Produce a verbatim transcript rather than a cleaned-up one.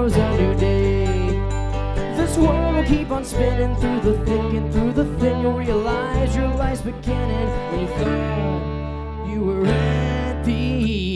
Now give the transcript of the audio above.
tomorrow's a new day. This world will keep on spinning through the thick and through the thin. You'll realize your life's beginning when you thought you were at the